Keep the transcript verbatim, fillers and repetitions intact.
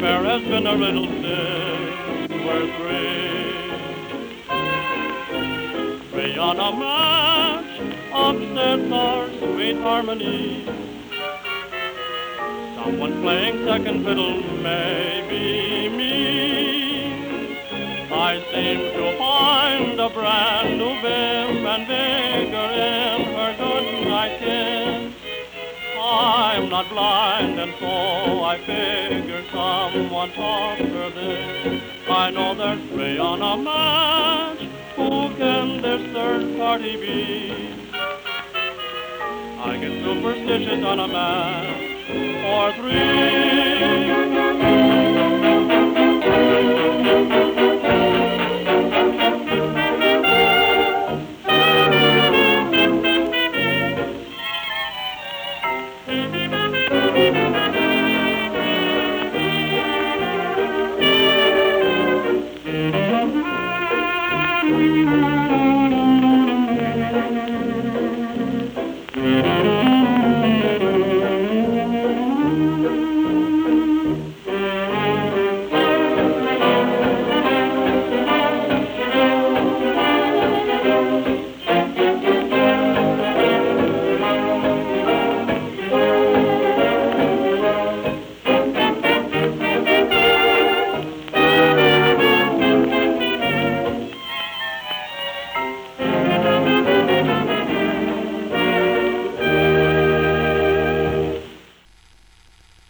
affair has been a riddle since we're three. Three on a match upsets our sweet harmony. Someone playing second fiddle, maybe me. I seem to find a brand new vim and vigor in her good night kiss. I'm not blind, and so I figure someone taught her this. I know there's three on a match. Who can this third party be? I get superstitious on a match or three.